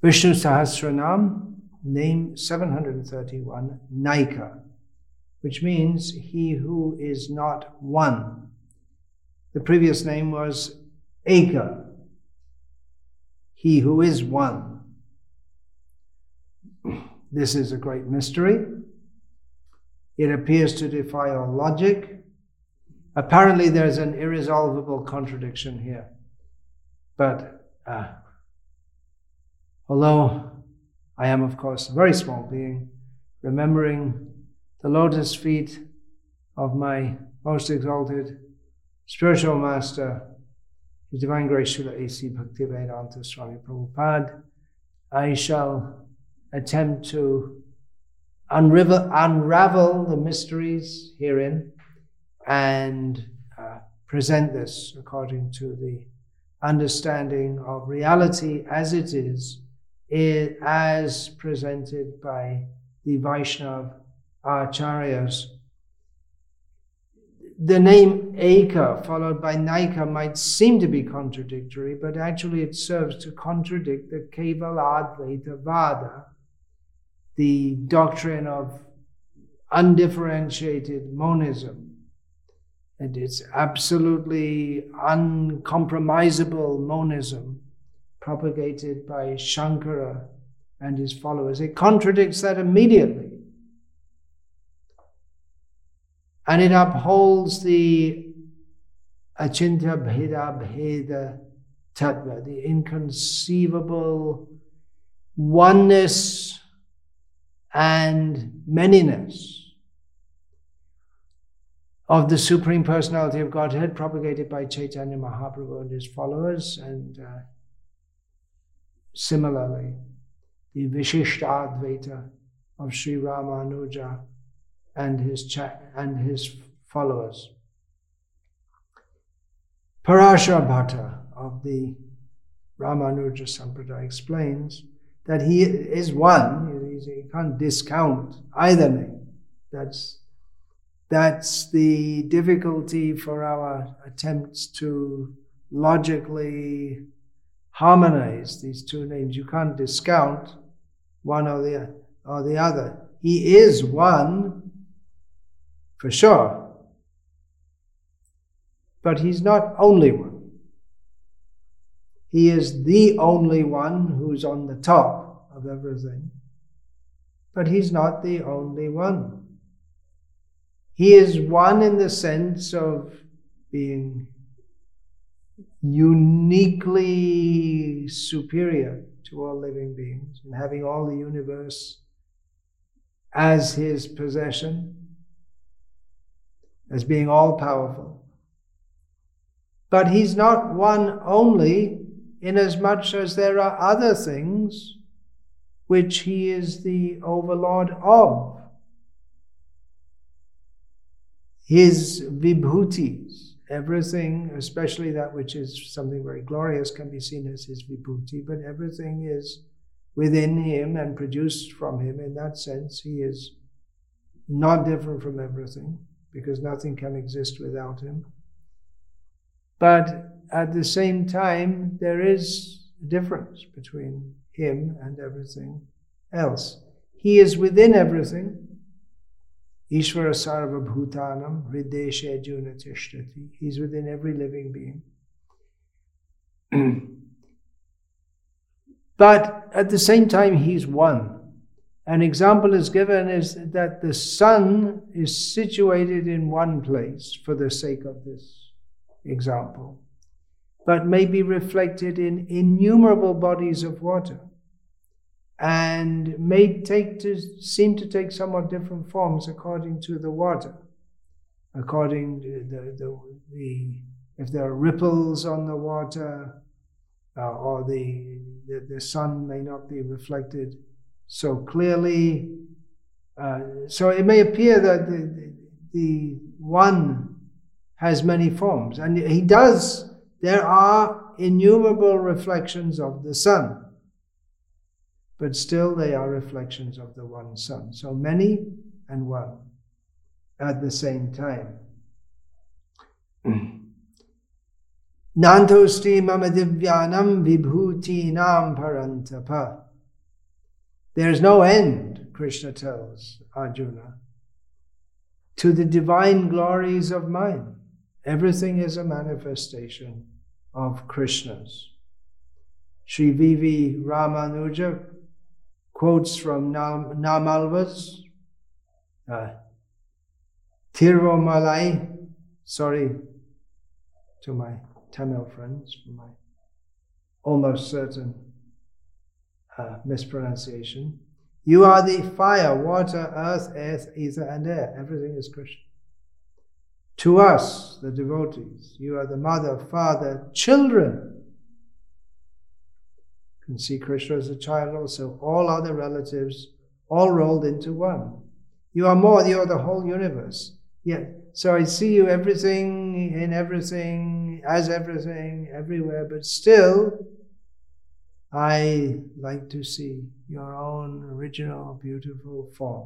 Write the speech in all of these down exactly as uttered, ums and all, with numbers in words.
Vishnu Sahasranam, name seven hundred thirty-one, Naika, which means he who is not one. The previous name was Eka, he who is one. This is a great mystery. It appears to defy all logic. Apparently there's an irresolvable contradiction here. But uh, although I am, of course, a very small being, remembering the lotus feet of my most exalted spiritual master, His Divine Grace Srila A C Bhaktivedanta Swami Prabhupada, I shall attempt to unravel, unravel the mysteries herein and uh, present this according to the understanding of reality as it is, it, as presented by the Vaishnava Acharyas. The name Eka followed by Naika might seem to be contradictory, but actually it serves to contradict the Kevaladvaita Vada, the doctrine of undifferentiated monism. And it's absolutely uncompromisable monism propagated by Shankara and his followers. It contradicts that immediately. And it upholds the Achintya Bheda Bheda Tattva, the inconceivable oneness and manyness of the Supreme Personality of Godhead propagated by Chaitanya Mahaprabhu and his followers, and uh, similarly the Vishishta Advaita of Sri Ramanuja and his cha- and his followers. Parashara Bhatta of the Ramanuja Sampradaya explains that he is one. You can't discount either name. That's That's the difficulty for our attempts to logically harmonize these two names. You can't discount one or the, or the other. He is one, for sure, but he's not only one. He is the only one who's on the top of everything, but he's not the only one. He is one in the sense of being uniquely superior to all living beings and having all the universe as his possession, as being all-powerful. But he's not one only, inasmuch as there are other things which he is the overlord of. His vibhutis, everything, especially that which is something very glorious, can be seen as his vibhuti, but everything is within him and produced from him. In that sense, he is not different from everything, because nothing can exist without him. But at the same time, there is a difference between him and everything else. He is within everything. Ishvara sarva bhutanam hrideshe juna tishtati. He's within every living being. But at the same time, he's one. An example is given is that the sun is situated in one place for the sake of this example, but may be reflected in innumerable bodies of water, and may take to seem to take somewhat different forms according to the water, according to the, the, the if there are ripples on the water, uh, or the, the the sun may not be reflected so clearly. Uh, so it may appear that the, the the one has many forms, and he does. There are innumerable reflections of the sun, but still they are reflections of the one sun. So many and one at the same time. Nantosti mama divyanam vibhuti nam parantapa. There is no end, Krishna tells Arjuna, to the divine glories of mind. Everything is a manifestation of Krishna's. Sri V V Ramanuja quotes from Namalva's uh, Tirumalai, sorry to my Tamil friends for my almost certain uh, mispronunciation. You are the fire, water, earth, earth, ether, and air. Everything is Krishna. To us, the devotees, you are the mother, father, children. You can see Krishna as a child also. All other relatives, all rolled into one. You are more, you are the whole universe. Yeah. So I see you everything, in everything, as everything, everywhere, but still, I like to see your own original, beautiful form.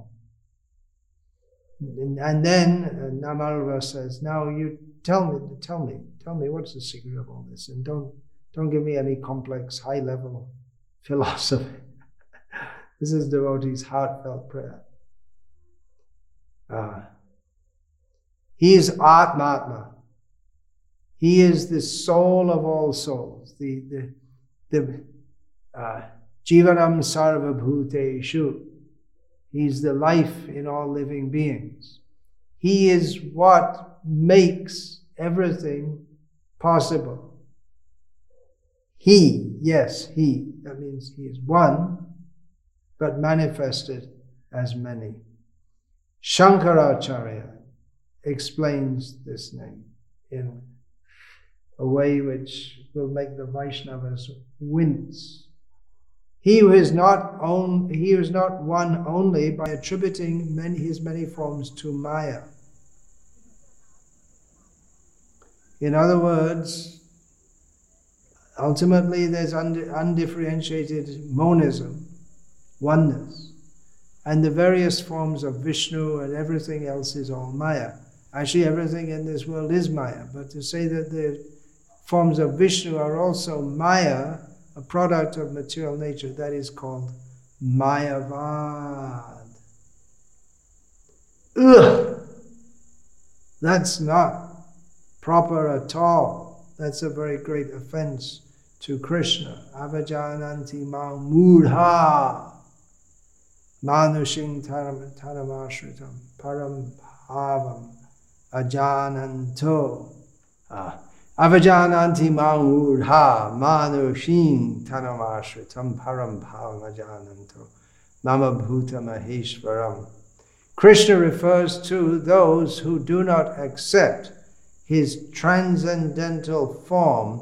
And, and then uh, Namalva says, now you tell me, tell me, tell me what's the secret of all this, and don't don't give me any complex, high-level philosophy. This is devotee's heartfelt prayer. Uh, he is Atmatma. He is the soul of all souls. The the the uh, Jivanam Sarva Bhuteshu. He's the life in all living beings. He is what makes everything possible. He, yes, he. That means he is one, but manifested as many. Shankaracharya explains this name in a way which will make the Vaishnavas wince. He who is not own, he who is not one only by attributing many, his many forms to Maya. In other words, ultimately there's undifferentiated monism, oneness, and the various forms of Vishnu and everything else is all Maya. Actually, everything in this world is Maya, but to say that the forms of Vishnu are also Maya, a product of material nature, that is called Mayavad. Ugh! That's not proper at all. That's a very great offense to Krishna. Avajananti ma mudha manushing taramashritam param bhavam ajananto. Ah. Avajananti mudha manushing taramashritam param bhavam ajananto mama bhuta maheshwaram. Krishna refers to those who do not accept his transcendental form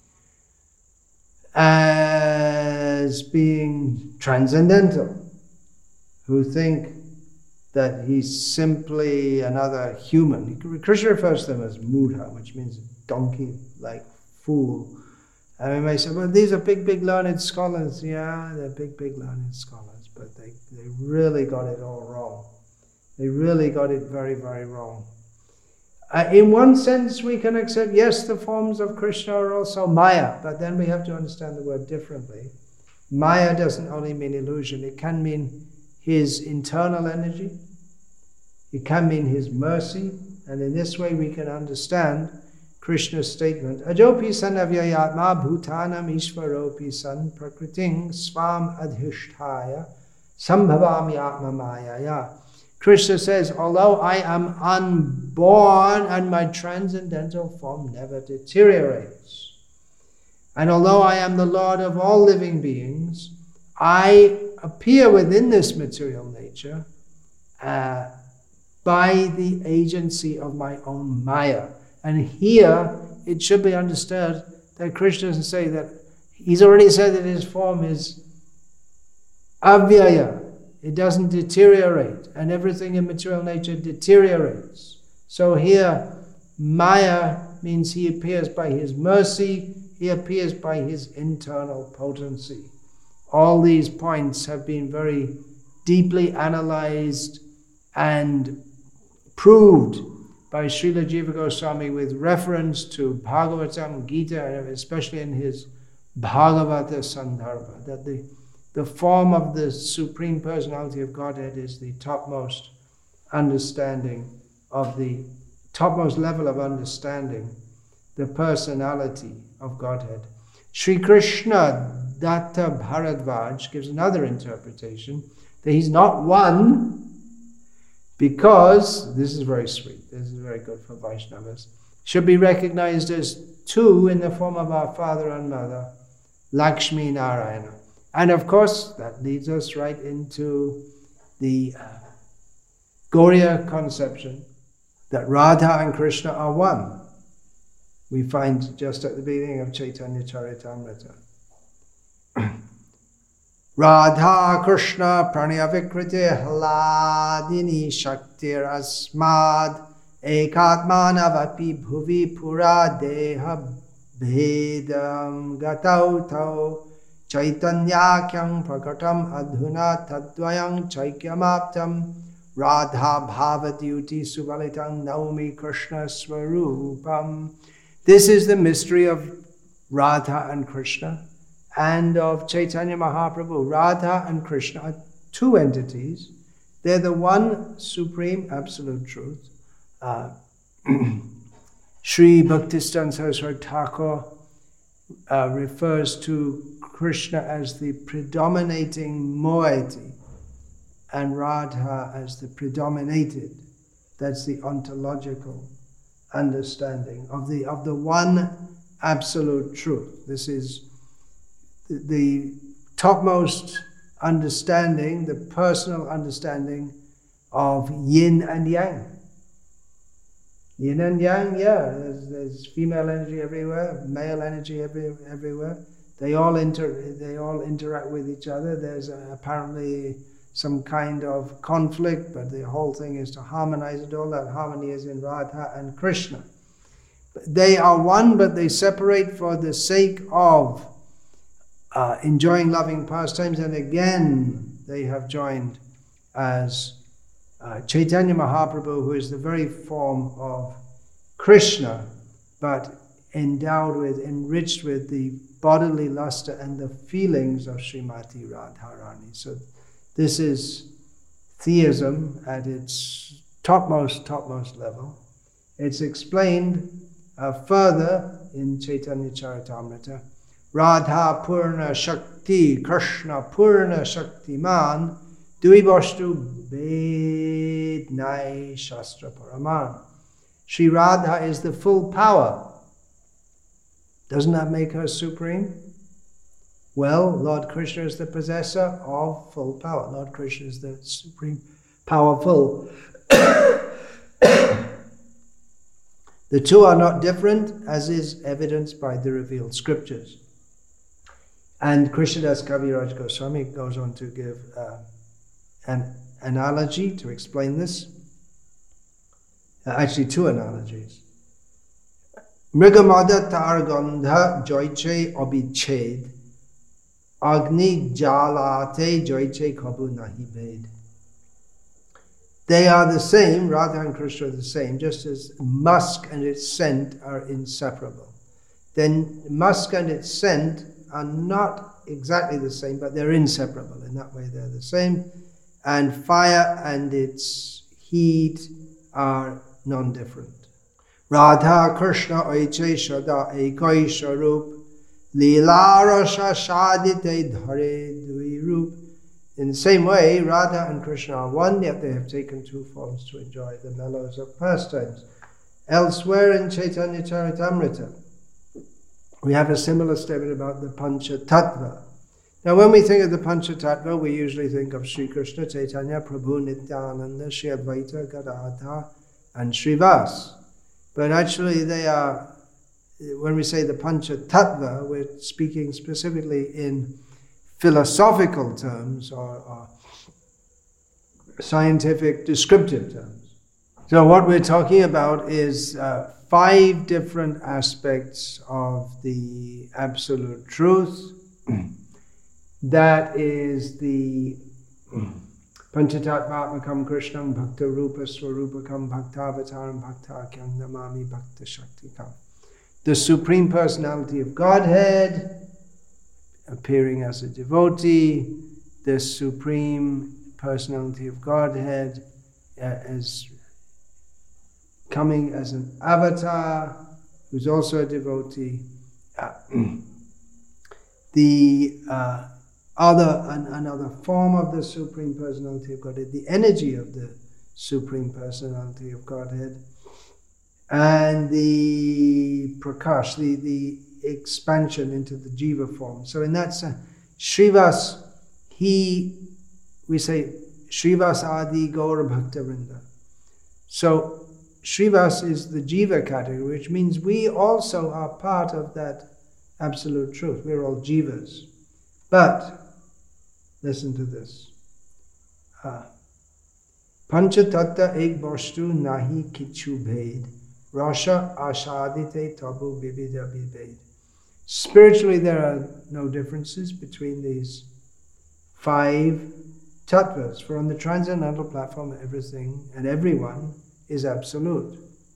as being transcendental, who think that he's simply another human. Krishna refers to them as mudha, which means donkey-like fool. And we may say, well, these are big, big learned scholars. Yeah, they're big, big learned scholars, but they, they really got it all wrong. They really got it very, very wrong. Uh, in one sense, we can accept, yes, the forms of Krishna are also Maya, but then we have to understand the word differently. Maya doesn't only mean illusion. It can mean his internal energy. It can mean his mercy. And in this way, we can understand Krishna's statement, Ajopi san avyayatma bhutanam ishvaropi san prakriting svam adhishtaya sambhavami atma mayaya. Krishna says, although I am unborn and my transcendental form never deteriorates, and although I am the Lord of all living beings, I appear within this material nature uh, by the agency of my own Maya. And here, it should be understood that Krishna doesn't say that, he's already said that his form is avyaya. It doesn't deteriorate, and everything in material nature deteriorates. So here, Maya means he appears by his mercy, he appears by his internal potency. All these points have been very deeply analyzed and proved by Srila Jiva Goswami with reference to Bhagavatam, Gita, and especially in his Bhagavata Sandarbha, that the the form of the Supreme Personality of Godhead is the topmost understanding of the topmost level of understanding, the personality of Godhead. Sri Krishna Datta Bharadvaj gives another interpretation that he's not one because, this is very sweet, this is very good for Vaishnavas, should be recognized as two in the form of our father and mother, Lakshmi Narayana. And of course, that leads us right into the uh, Gauriya conception that Radha and Krishna are one. We find just at the beginning of Chaitanya Charitamrita. Radha Krishna Pranaya Vikriti Hladini Shaktir Asmad Ekatmanavapi Bhuvi Pura Deha Bhedam Gatautau Chaitanyakyam Prakatam Adhuna Tadvayam Chaikyamaptam Radha Bhavadyuti Subalitang Naumi Krishna Swarupam. This is the mystery of Radha and Krishna and of Chaitanya Mahaprabhu. Radha and Krishna are two entities. They're the one supreme absolute truth. Uh, Sri Bhaktistan Saraswati Thakur uh, refers to Krishna as the predominating moiety and Radha as the predominated. That's the ontological understanding of the of the one absolute truth. This is the, the topmost understanding, the personal understanding of yin and yang. Yin and yang, yeah, there's, there's female energy everywhere, male energy every, everywhere. They all inter they all interact with each other. There's a, apparently some kind of conflict, but the whole thing is to harmonize it all. That harmony is in Radha and Krishna. They are one, but they separate for the sake of uh, enjoying loving pastimes, and again they have joined as uh, Chaitanya Mahaprabhu, who is the very form of Krishna, but endowed with, enriched with the bodily luster and the feelings of Srimati Radharani. So this is theism at its topmost, topmost level. It's explained uh, further in Chaitanya Charitamrita. Radha Purna Shakti, Krishna Purna Shakti Man, Duiboshtu Bednai Shastra Paraman. Sri Radha is the full power. Doesn't that make her supreme? Well, Lord Krishna is the possessor of full power. Lord Krishna is the supreme powerful. The two are not different, as is evidenced by the revealed scriptures. And Krishnadas Kaviraj Goswami goes on to give uh, an analogy to explain this. Uh, actually, two analogies. Mrigamada targandha joyche obiched, agni jalate joyche kabu nahi ved. They are the same, Radha and Krishna are the same, just as musk and its scent are inseparable. Then musk and its scent are not exactly the same, but they're inseparable. In that way, they're the same. And fire and its heat are non-different. Radha Krishna oiche shada ekoi sharup lila rasha shadite dhare dui rup. In the same way, Radha and Krishna are one, yet they have taken two forms to enjoy the mellows of pastimes. Elsewhere in Chaitanya Charitamrita, we have a similar statement about the Pancha Tattva. Now, when we think of the Pancha Tattva, we usually think of Sri Krishna, Chaitanya, Prabhu, Nityananda, Sri Advaita, Gadadhar, and Srivas. But actually they are, when we say the Pancha Tattva, we're speaking specifically in philosophical terms or, or scientific descriptive terms. So what we're talking about is uh, five different aspects of the absolute truth. That is the Panchatattvatmakam Krishnam Bhakta Rupa Swarupakam Bhaktavataram Bhaktakyam Namami Bhakta Shaktikam. The Supreme Personality of Godhead, appearing as a devotee, the Supreme Personality of Godhead uh, as coming as an avatar, who's also a devotee. Uh, the uh, other, an, another form of the Supreme Personality of Godhead, the energy of the Supreme Personality of Godhead, and the prakash, the, the expansion into the jiva form. So in that sense, Srivas, he, we say, Srivas Adi Gaura Bhakta Vrinda. So Srivas is the jiva category, which means we also are part of that absolute truth. We're all jivas. But, listen to this. Uh, Pancha tatta ek vastu nahi kichu bhed. Rasha ashadite tabu bibida bibed. Spiritually, there are no differences between these five tattvas. For on the transcendental platform, everything and everyone is absolute.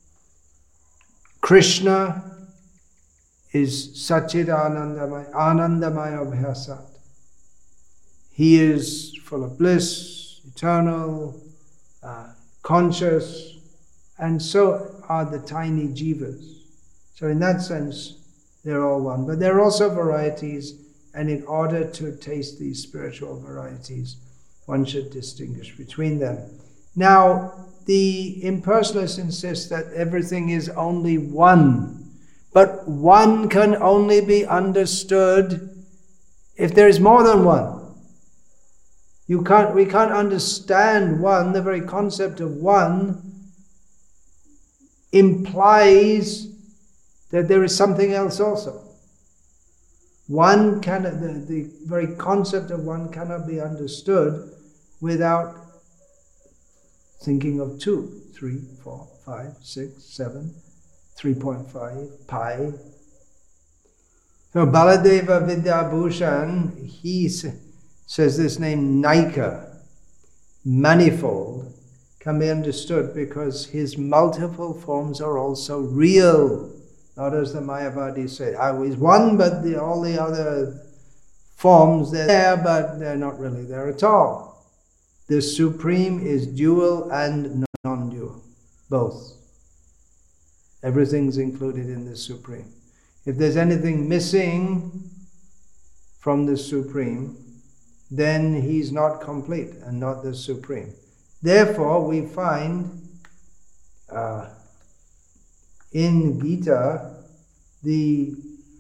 Krishna is Satchid Anandamaya, Anandamaya Abhyasat. He is full of bliss, eternal, uh, conscious, and so are the tiny jivas. So in that sense, they're all one. But there are also varieties, and in order to taste these spiritual varieties, one should distinguish between them. Now, the impersonalists insist that everything is only one, but one can only be understood if there is more than one. You can't, we can't understand one. The very concept of one implies that there is something else also. One cannot, the, the very concept of one cannot be understood without thinking of two, three, four, five, six, seven, three point five, pi. So Baladeva Vidyabhushan, he says this name Naika, manifold, can be understood because his multiple forms are also real. Not as the Mayavadis say, I was one, but the, all the other forms, they're there, but they're not really there at all. The Supreme is dual and non-dual, both. Everything's included in the Supreme. If there's anything missing from the Supreme, then he's not complete and not the Supreme. Therefore, we find uh, in Gita the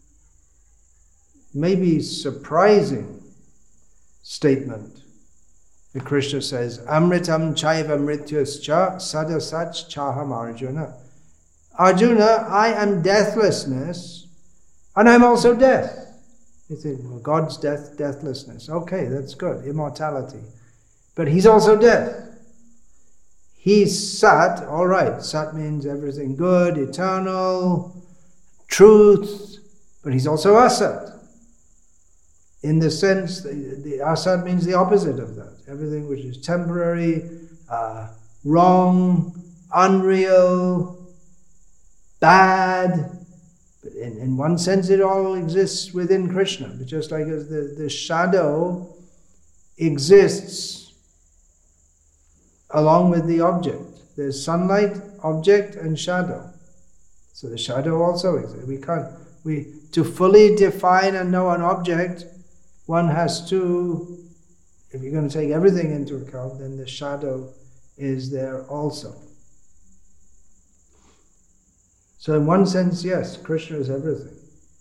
maybe surprising statement that Krishna says, Amritam chaiva mrityuscha sadasach chaham Arjuna. Arjuna, I am deathlessness and I'm also death. You think, well, God's death, deathlessness. Okay, that's good, immortality. But he's also death. He's Sat, all right. Sat means everything good, eternal, truth, but he's also Asat. In the sense, the, the Asat means the opposite of that. Everything which is temporary, uh, wrong, unreal, bad. But in, in one sense, it all exists within Krishna. But just like as the, the shadow exists along with the object. There's sunlight, object, and shadow. So the shadow also exists. We can't, we, to fully define and know an object, one has to, if you're going to take everything into account, then the shadow is there also. So in one sense, yes, Krishna is everything.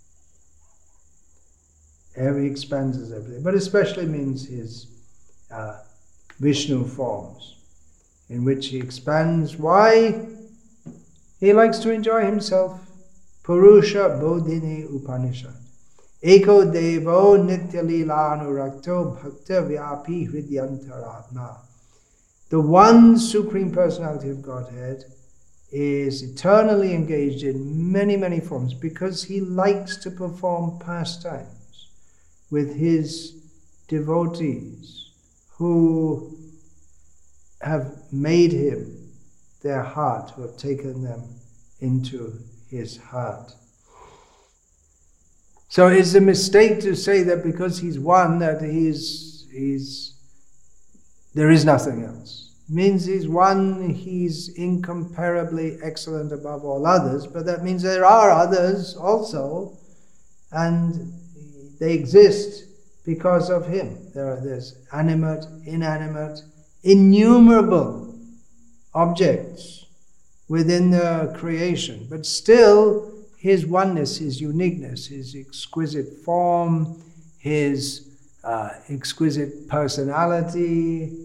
He expands as everything, but especially means his uh, Vishnu forms, in which he expands. Why? He likes to enjoy himself. Purusha Bodhini Upanishad. Eko Devo Nitya Lila Anurakto Bhakta Vyapi Hridyantaratma. The one Supreme Personality of Godhead is eternally engaged in many, many forms because he likes to perform pastimes with his devotees who have made him their heart, who have taken them into his heart. So it's a mistake to say that because he's one, that he's, he's, there is nothing else. It means he's one, he's incomparably excellent above all others, but that means there are others also, and they exist because of him. There are, there's animate, inanimate, innumerable objects within the creation, but still his oneness, his uniqueness, his exquisite form, his uh, exquisite personality.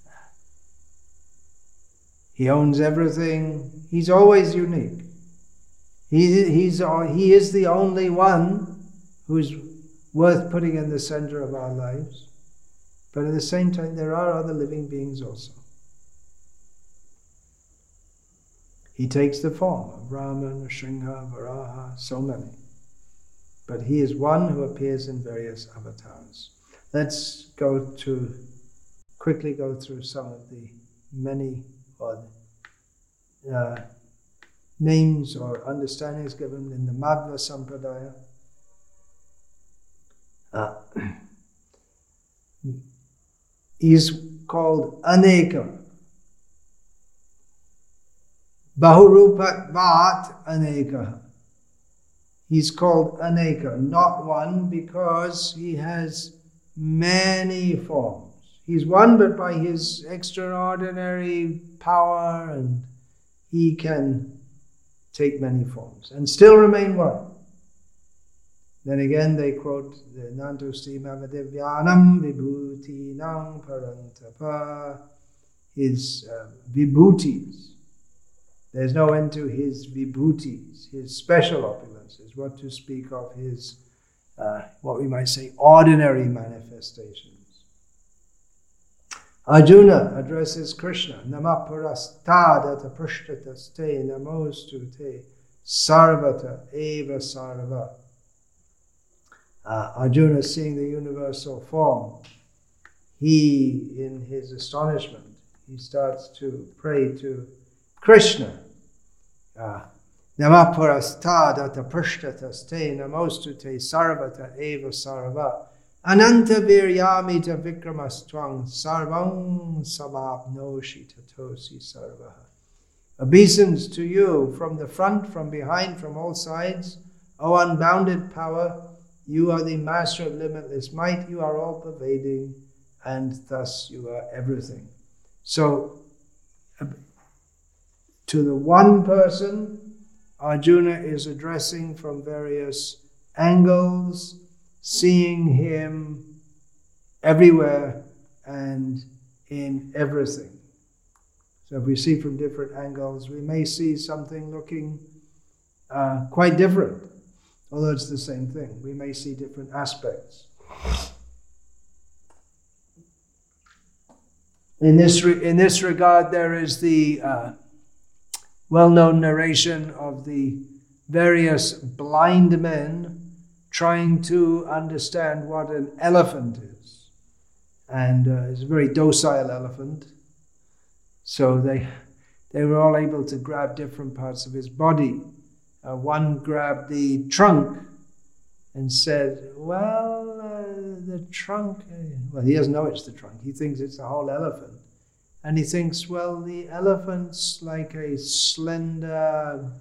He owns everything. He's always unique. He, he's, he is the only one who's worth putting in the center of our lives. But at the same time, there are other living beings also. He takes the form of Raman, Shringa, Varaha, so many. But he is one who appears in various avatars. Let's go to, quickly go through some of the many or, uh, names or understandings given in the Madhva Sampradaya. Uh, he's called Aneka. Bahurupat Vat Aneka. He's called Aneka, not one, because he has many forms. He's one, but by his extraordinary power, and he can take many forms and still remain one. Then again they quote the Nantosti Mavadevyanam Vibhuti Nang Parantapa, his uh, vibhutis. There's no end to his vibhutis, his special opulences, what to speak of his, uh, what we might say, ordinary manifestations. Arjuna addresses Krishna, Namapurastadata Prishtataste Namostute Sarvata Eva Sarva. Uh, Arjuna, seeing the universal form, he, in his astonishment, he starts to pray to Krishna. Namapurastadata Prishtataste Namostute Sarvata Eva Sarva. Ananta viryamita vikramastwang sarvam samapnoshi tatosi sarvaha. Obeisance to you from the front, from behind, from all sides. O unbounded power, you are the master of limitless might, you are all pervading, and thus you are everything. So, to the one person, Arjuna is addressing from various angles, seeing him everywhere and in everything. So if we see from different angles, we may see something looking uh, quite different, although it's the same thing. We may see different aspects. In this, re- in this regard, there is the uh, well-known narration of the various blind men trying to understand what an elephant is. And uh, it's a very docile elephant. So they they were all able to grab different parts of his body. Uh, one grabbed the trunk and said, well, uh, the trunk, uh, well, he doesn't know it's the trunk. He thinks it's a whole elephant. And he thinks, well, the elephant's like a slender,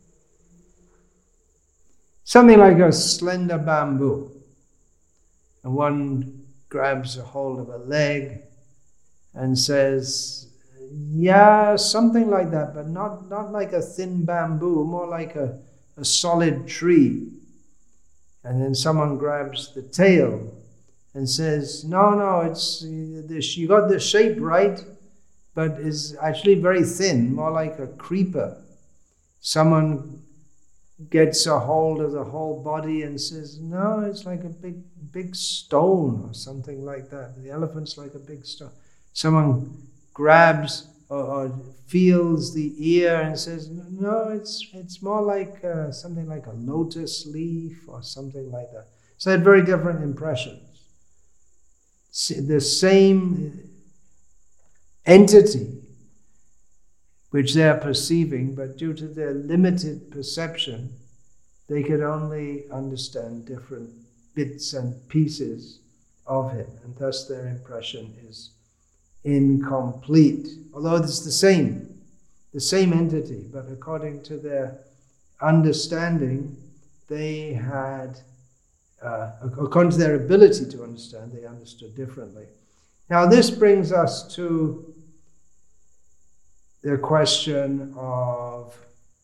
something like a slender bamboo. And one grabs a hold of a leg and says, yeah, something like that, but not, not like a thin bamboo, more like a, a solid tree. And then someone grabs the tail and says, no, no, it's this, you got the shape right, but it's actually very thin, more like a creeper. Someone gets a hold of the whole body and says, no, it's like a big, big stone or something like that. The elephant's like a big stone. Someone grabs or, or feels the ear and says, no, it's it's more like uh, something like a lotus leaf or something like that. So they had very different impressions. The same entity which they are perceiving, but due to their limited perception, They could only understand different bits and pieces of him, and thus their impression is incomplete. Although it's the same, the same entity, but according to their understanding, they had, uh, according to their ability to understand, they understood differently. Now this brings us to the question of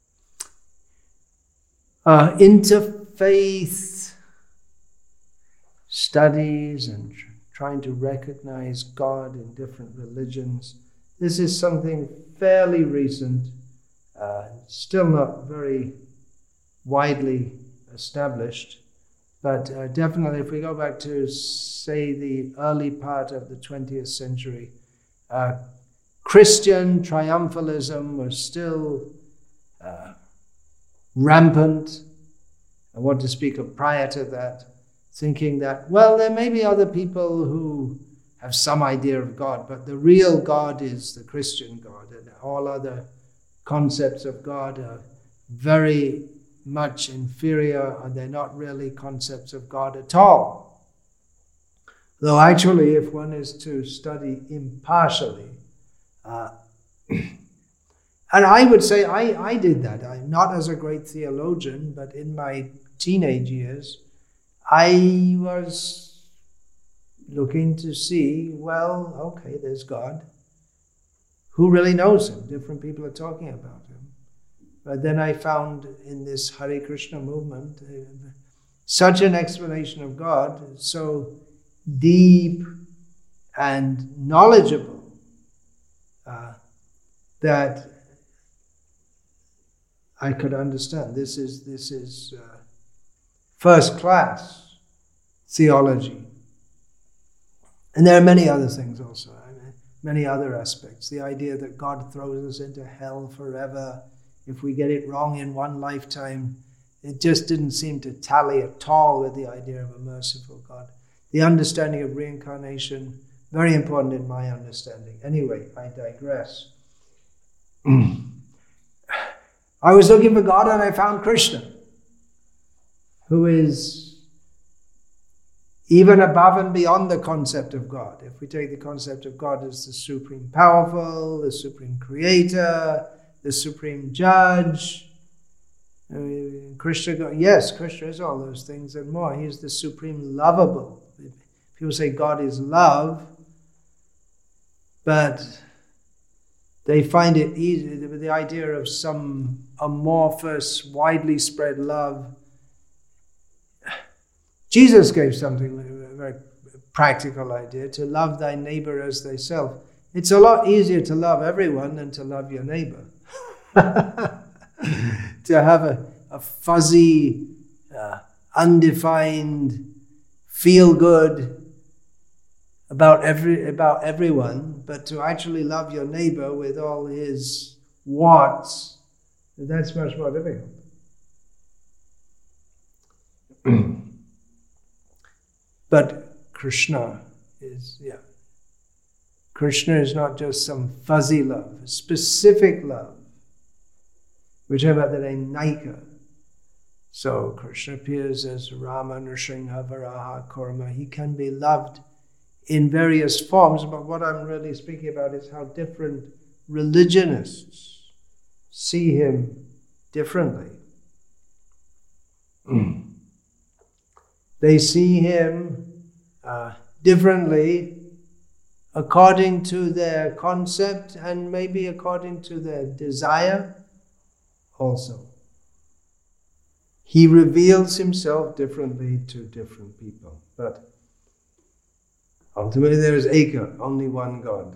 uh, interfaith studies and tr- trying to recognize God in different religions. This is something fairly recent, uh, still not very widely established, but uh, definitely if we go back to, say, the early part of the twentieth century, uh, Christian triumphalism was still uh, rampant. I want to speak of prior to that, thinking that, well, there may be other people who have some idea of God, but the real God is the Christian God, and all other concepts of God are very much inferior, and they're not really concepts of God at all. Though actually, if one is to study impartially, uh, and I would say I, I did that. I'm not as a great theologian, but in my teenage years, I was looking to see, well, okay, there's God. Who really knows him? Different people are talking about him. But then I found in this Hare Krishna movement uh, such an explanation of God, so deep and knowledgeable, uh, that I could understand. This is this is uh, first class theology. And there are many other things also, I mean, many other aspects. The idea that God throws us into hell forever if we get it wrong in one lifetime, it just didn't seem to tally at all with the idea of a merciful God. The understanding of reincarnation, very important in my understanding. Anyway, I digress. I was looking for God and I found Krishna, who is even above and beyond the concept of God. If we take the concept of God as the supreme powerful, the supreme creator, the supreme judge, uh, Krishna, yes, Krishna is all those things and more. He is the supreme lovable. People say God is love, but they find it easy, the idea of some amorphous, widely spread love. Jesus gave something, a very practical idea, to love thy neighbor as thyself. It's a lot easier to love everyone than to love your neighbor. To have a, a fuzzy, uh, undefined, feel-good about every about everyone, but to actually love your neighbor with all his warts, that's much more difficult. But Krishna is, yeah. Krishna is not just some fuzzy love, specific love. We're talking about the name Naika. So Krishna appears as Rama, Nrsimha, Varaha, Kurma. He can be loved in various forms, but what I'm really speaking about is how different religionists see him differently. They see him uh, differently according to their concept and maybe according to their desire also. He reveals himself differently to different people, but ultimately there is Eka, only one God,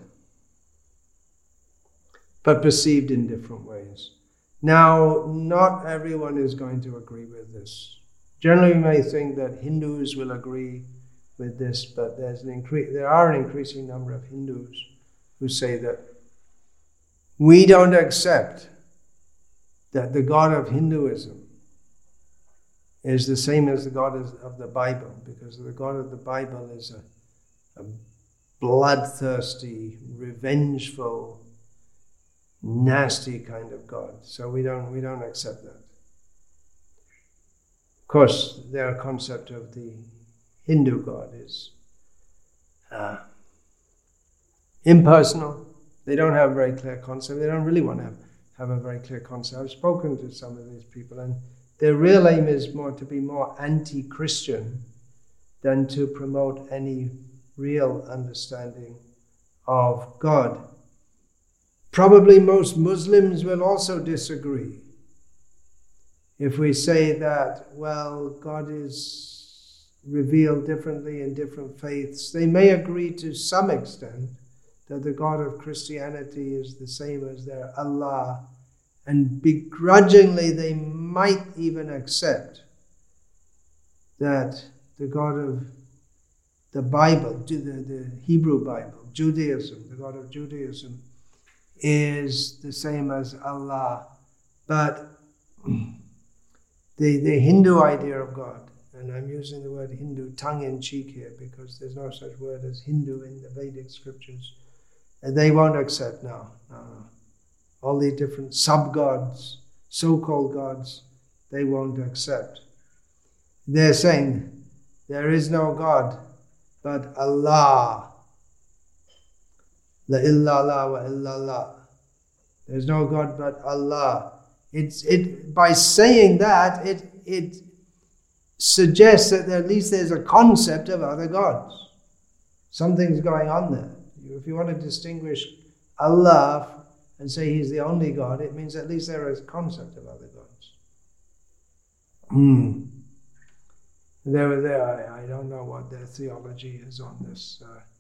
but perceived in different ways. Now, not everyone is going to agree with this. Generally, we may think that Hindus will agree with this, but there's an incre- there are an increasing number of Hindus who say that we don't accept that the God of Hinduism is the same as the God of the Bible, because the God of the Bible is a, a bloodthirsty, revengeful, nasty kind of God. So we don't we don't accept that. course, their concept of the Hindu God is uh, impersonal. They don't have a very clear concept. They don't really want to have, have a very clear concept. I've spoken to some of these people, and their real aim is more to be more anti-Christian than to promote any real understanding of God. Probably most Muslims will also disagree if we say that, well, God is revealed differently in different faiths. They may agree to some extent that the God of Christianity is the same as their Allah, and begrudgingly they might even accept that the God of the Bible, the, the Hebrew Bible, Judaism, the God of Judaism, is the same as Allah. But the, the Hindu idea of God, and I'm using the word Hindu tongue-in-cheek here because there's no such word as Hindu in the Vedic scriptures, and they won't accept now. No, no. All the different sub-gods, so-called gods, they won't accept. They're saying there is no God but Allah. La illallah wa illallah. There's no God but Allah. It's it by saying that it it suggests that at least there's a concept of other gods. Something's going on there. If you want to distinguish Allah and say He's the only God, it means at least there is a concept of other gods. Hmm. They were there. I, I don't know what their theology is on this.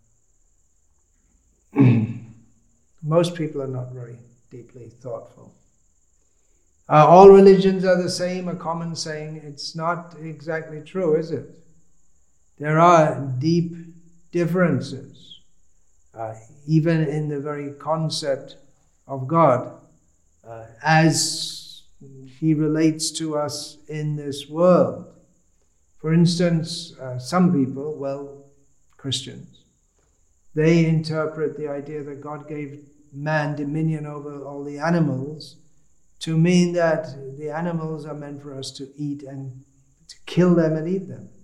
Uh, most people are not very deeply thoughtful. Uh, all religions are the same, a common saying. It's not exactly true, is it? There are deep differences, uh, even in the very concept of God, uh, as He relates to us in this world. For instance, uh, some people, well, Christians, they interpret the idea that God gave man dominion over all the animals to mean that the animals are meant for us to eat and to kill them and eat them.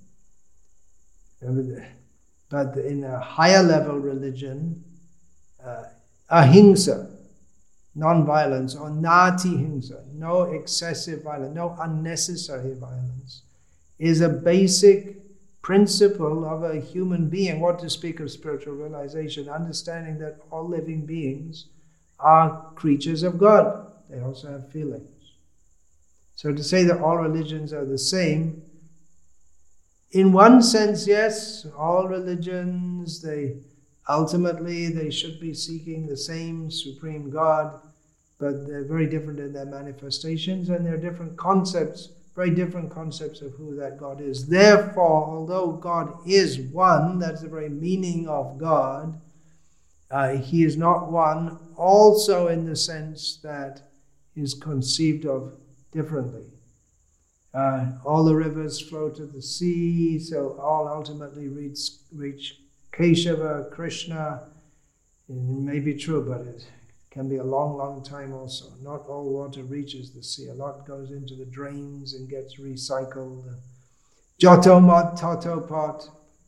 But in a higher level religion, uh, ahimsa, non-violence, or nati himsa, no excessive violence, no unnecessary violence, is a basic principle of a human being. What to speak of spiritual realization, understanding that all living beings are creatures of God. They also have feelings. So to say that all religions are the same, in one sense, yes, all religions, they ultimately they should be seeking the same supreme God, but they're very different in their manifestations, and there are different concepts, very different concepts of who that God is. Therefore, although God is one, that's the very meaning of God, uh, He is not one also in the sense that He is conceived of differently. Uh, all the rivers flow to the sea, so all ultimately reach, reach Keshava, Krishna. It may be true, but it can be a long, long time also. Not all water reaches the sea. A lot goes into the drains and gets recycled. Joto mot, toto pot.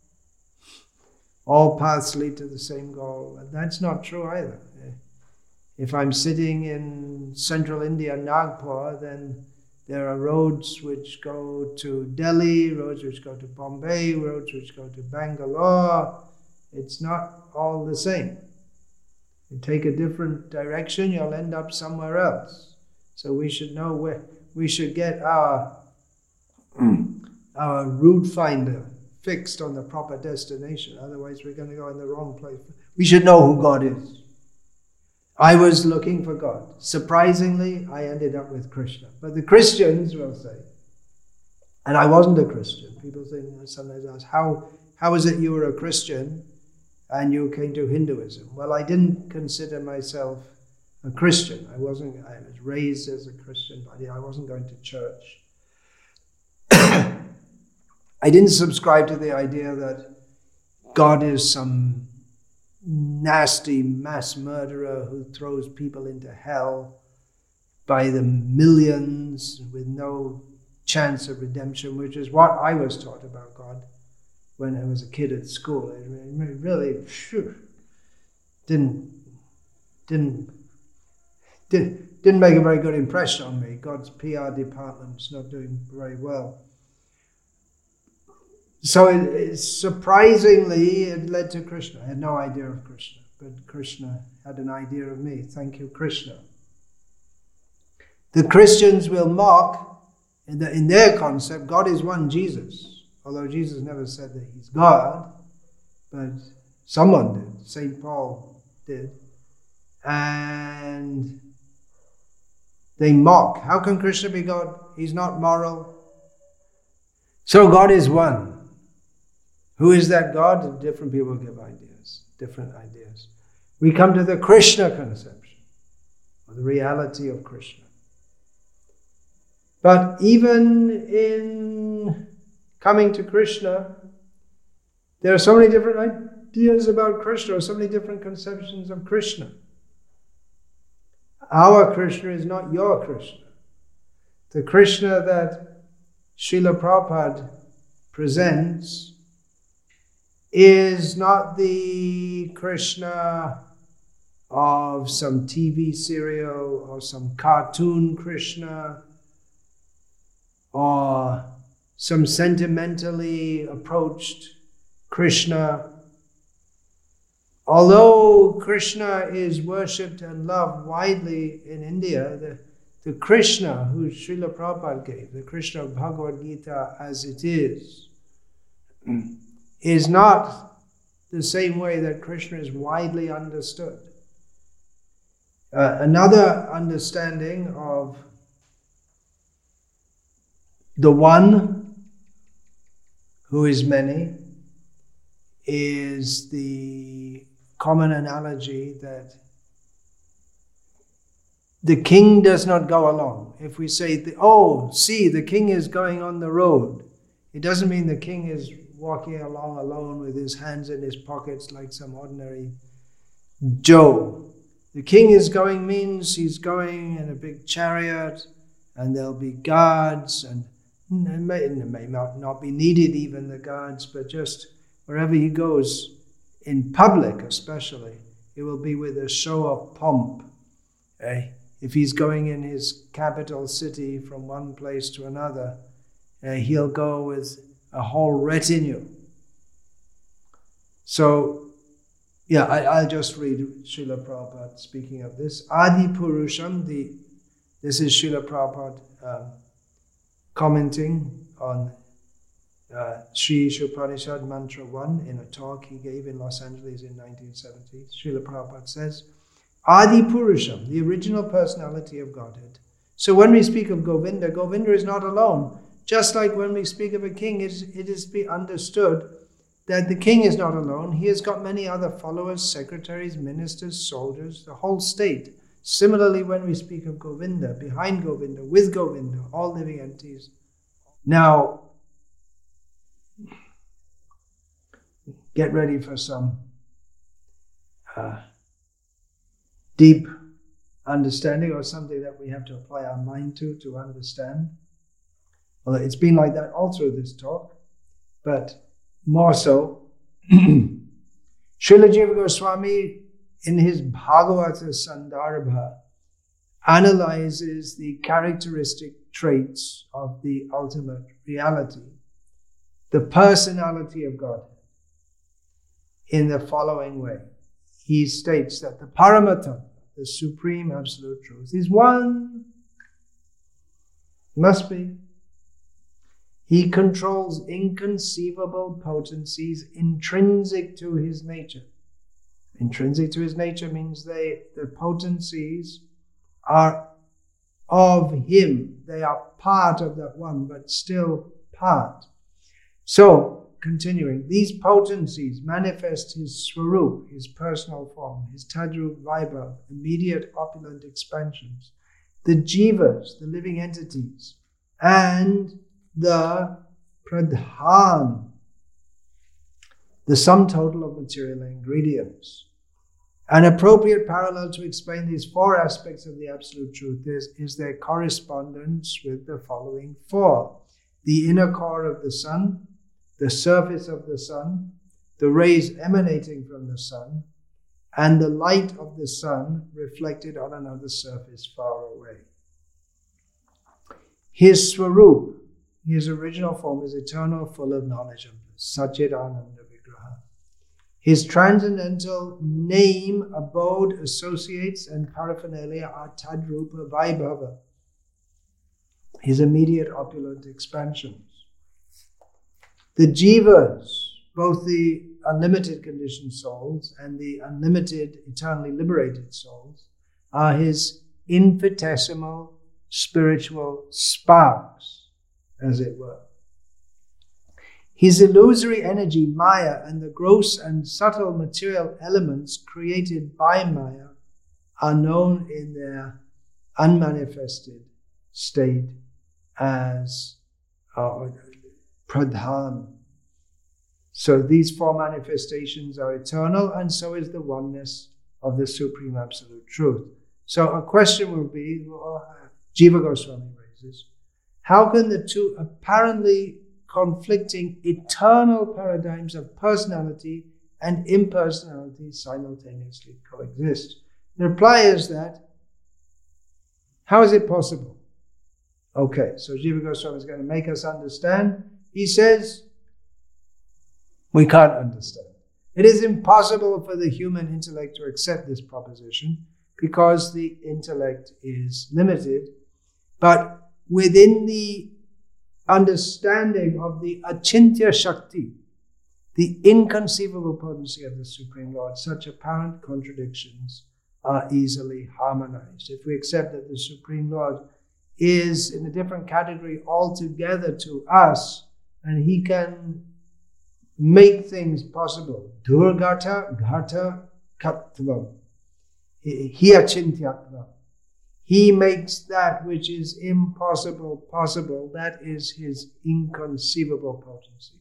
All paths lead to the same goal. And that's not true either. If I'm sitting in central India, Nagpur, then there are roads which go to Delhi, roads which go to Bombay, roads which go to Bangalore. It's not all the same. You take a different direction, you'll end up somewhere else. So we should know where, we should get our, our route finder fixed on the proper destination. Otherwise we're going to go in the wrong place. We should know who God is. I was looking for God. Surprisingly, I ended up with Krishna. But the Christians will say, and I wasn't a Christian. People think, sometimes ask, how, how is it you were a Christian and you came to Hinduism? Well, I didn't consider myself a Christian. I wasn't, I was raised as a Christian, but I wasn't going to church. I didn't subscribe to the idea that God is some nasty mass murderer who throws people into hell by the millions with no chance of redemption, which is what I was taught about God when I was a kid at school. It really phew, didn't didn't did, didn't make a very good impression on me. God's P R department's not doing very well. So it, it, surprisingly, it led to Krishna. I had no idea of Krishna, but Krishna had an idea of me. Thank you, Krishna. The Christians will mock, in, the, in their concept, God is one Jesus. Although Jesus never said that he's God, but someone did. Saint Paul did. And they mock. How can Krishna be God? He's not moral. So God is one. Who is that God? Different people give ideas, different ideas. We come to the Krishna conception, or the reality of Krishna. But even in coming to Krishna, there are so many different ideas about Krishna, or so many different conceptions of Krishna. Our Krishna is not your Krishna. The Krishna that Srila Prabhupada presents is not the Krishna of some T V serial or some cartoon Krishna or some sentimentally approached Krishna. Although Krishna is worshipped and loved widely in India, the, the Krishna who Srila Prabhupada gave, the Krishna of Bhagavad Gita as it is, is not the same way that Krishna is widely understood. Uh, another understanding of the one who is many is the common analogy that the king does not go alone. If we say, oh, see, the king is going on the road, it doesn't mean the king is walking along alone with his hands in his pockets like some ordinary Joe. The king is going means he's going in a big chariot, and there'll be guards, and it may, it may not, not be needed even the guards, but just wherever he goes, in public especially, it will be with a show of pomp. Eh? If he's going in his capital city from one place to another, eh, he'll go with a whole retinue. So, yeah, I, I'll just read Srila Prabhupada speaking of this. Adi Purusham, the, this is Srila Prabhupada um, commenting on uh, Sri Upanishad Mantra one in a talk he gave in Los Angeles in nineteen seventy. Srila Prabhupada says, Adi Purusham, the original personality of Godhead. So when we speak of Govinda, Govinda is not alone. Just like when we speak of a king, it is to be understood that the king is not alone. He has got many other followers, secretaries, ministers, soldiers, the whole state. Similarly, when we speak of Govinda, behind Govinda, with Govinda, all living entities. Now, get ready for some uh, deep understanding, or something that we have to apply our mind to to understand. Well, it's been like that all through this talk, but more so. Srila Jiva Goswami, in his Bhagavata Sandarbha, analyzes the characteristic traits of the ultimate reality, the personality of God, in the following way. He states that the Paramatma, the supreme absolute truth, is one, must be. He controls inconceivable potencies intrinsic to his nature. Intrinsic to his nature means they, the potencies are of him. They are part of that one, but still part. So, continuing, these potencies manifest his swarup, his personal form, his tadrup vaibhav, immediate opulent expansions, the jivas, the living entities, and the pradhan, the sum total of material ingredients. An appropriate parallel to explain these four aspects of the Absolute Truth is, is their correspondence with the following four. The inner core of the sun, the surface of the sun, the rays emanating from the sun, and the light of the sun reflected on another surface far away. His Swarup, his original form, is eternal, full of knowledge of bliss, Satchidananda Vigraha. His transcendental name, abode, associates, and paraphernalia are Tadrupa Vaibhava, his immediate opulent expansions. The jivas, both the unlimited conditioned souls and the unlimited eternally liberated souls, are his infinitesimal spiritual sparks, as it were. His illusory energy, Maya, and the gross and subtle material elements created by Maya are known in their unmanifested state as uh, pradhan. So these four manifestations are eternal, and so is the oneness of the Supreme Absolute Truth. So a question will be, uh, Jiva Goswami raises, how can the two apparently conflicting eternal paradigms of personality and impersonality simultaneously coexist? The reply is that, how is it possible? Okay, so Jiva Goswami is going to make us understand. He says, we can't understand. It is impossible for the human intellect to accept this proposition because the intellect is limited. But within the understanding of the Achintya Shakti, the inconceivable potency of the Supreme Lord, such apparent contradictions are easily harmonized. If we accept that the Supreme Lord is in a different category altogether to us, and he can make things possible. Durgata Ghata Kattvam. He Achintyatvam. He makes that which is impossible possible. That is his inconceivable potency.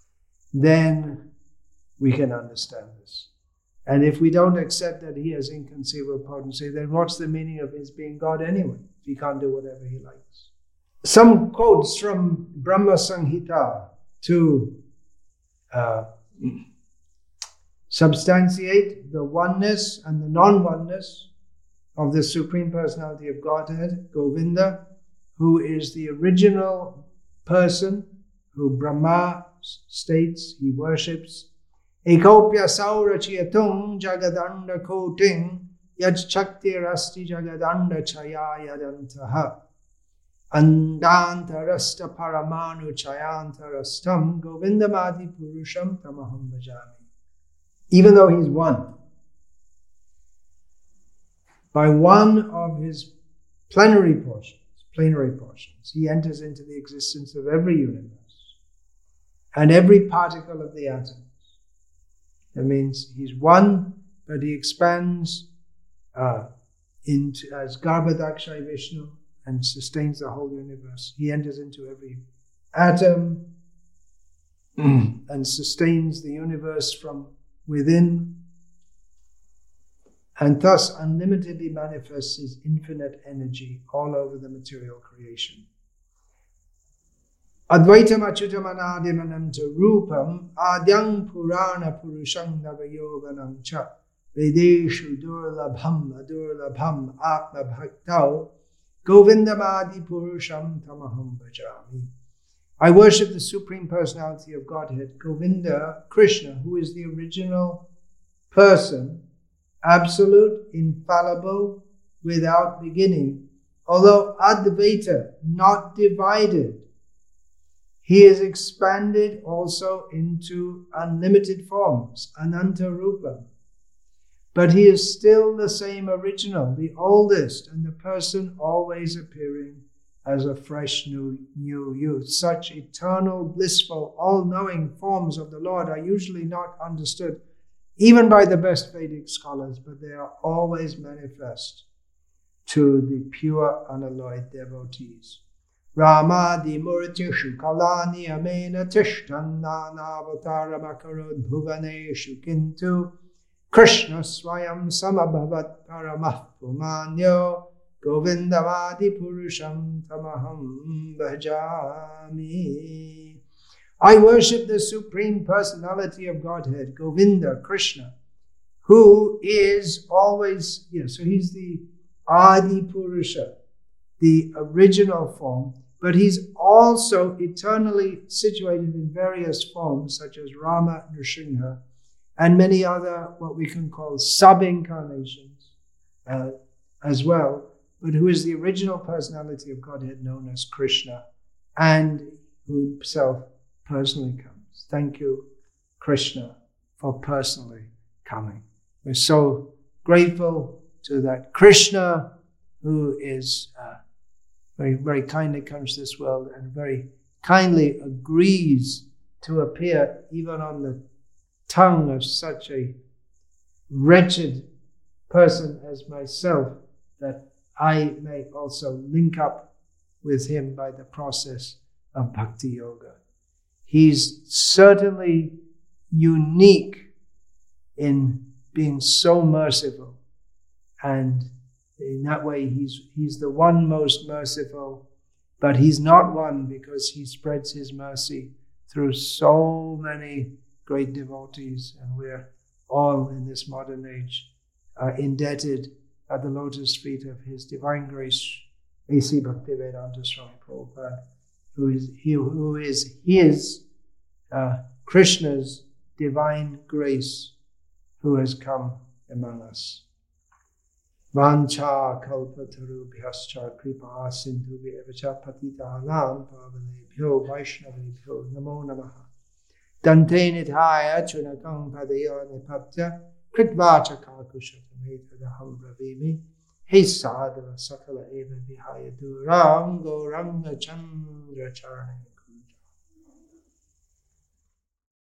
Then we can understand this. And if we don't accept that he has inconceivable potency, then what's the meaning of his being God anyway? If he can't do whatever he likes. Some quotes from Brahma Samhita to uh, substantiate the oneness and the non-oneness of the Supreme Personality of Godhead, Govinda, who is the original person who Brahma states he worships. Ekopya saurachiyatung jagadanda koting yaj chakti rasti jagadanda chaya yadantaha andantarasta paramanu chayantarastam govindamadi purusham tamaham bhajami. Even though he's one, by one of his plenary portions, plenary portions, he enters into the existence of every universe and every particle of the atom. That means he's one, but he expands uh, into as Garbhadakshay Vishnu and sustains the whole universe. He enters into every atom and sustains the universe from within, and thus unlimitedly manifests his infinite energy all over the material creation. Advaitam achyutam anadim ananta rupam adyang purana purusham navayoganam cha vedeshu durlabham adurlabham atma bhaktau govindamadi purusham tamaham bhajami. I worship the Supreme Personality of Godhead, Govinda, Krishna, who is the original person, absolute, infallible, without beginning. Although Advaita, not divided, he is expanded also into unlimited forms, Ananta Rupa. But he is still the same original, the oldest, and the person always appearing as a fresh new, new youth. Such eternal, blissful, all-knowing forms of the Lord are usually not understood, even by the best Vedic scholars, but they are always manifest to the pure, unalloyed devotees. Ramadi murtishu kalani amena tishtan nanavataramakarud bhuvaneshu kintu Krishna swayam samabhavat paramah pumanyo govindavadi purusham tamaham bhajami. I worship the Supreme Personality of Godhead, Govinda, Krishna, who is always, yeah, so he's the Adi Purusha, the original form, but he's also eternally situated in various forms, such as Rama Nrsimha, and many other, what we can call sub-incarnations uh, as well, but who is the original personality of Godhead known as Krishna, and who himself personally comes. Thank you, Krishna, for personally coming. We're so grateful to that Krishna who is uh, very, very kindly comes to this world and very kindly agrees to appear even on the tongue of such a wretched person as myself, that I may also link up with him by the process of Bhakti Yoga. He's certainly unique in being so merciful, and in that way he's he's the one most merciful, but he's not one because he spreads his mercy through so many great devotees, and we're all in this modern age uh, indebted at the lotus feet of His Divine Grace, A C Bhaktivedanta Swami Prabhupada, who is he, who is his uh, Krishna's divine grace, who has come among us. Vancha kalpatarubhyascha kripa sindhubhya evacha patitanam pavanebhyo vaishnavebhyo namo namaha. Dante nithaya chunakam padaya nipaptya kritvacha kakushatamedadaham bravimi he sadhava sakala eva vihaya duram goranga chandra charane.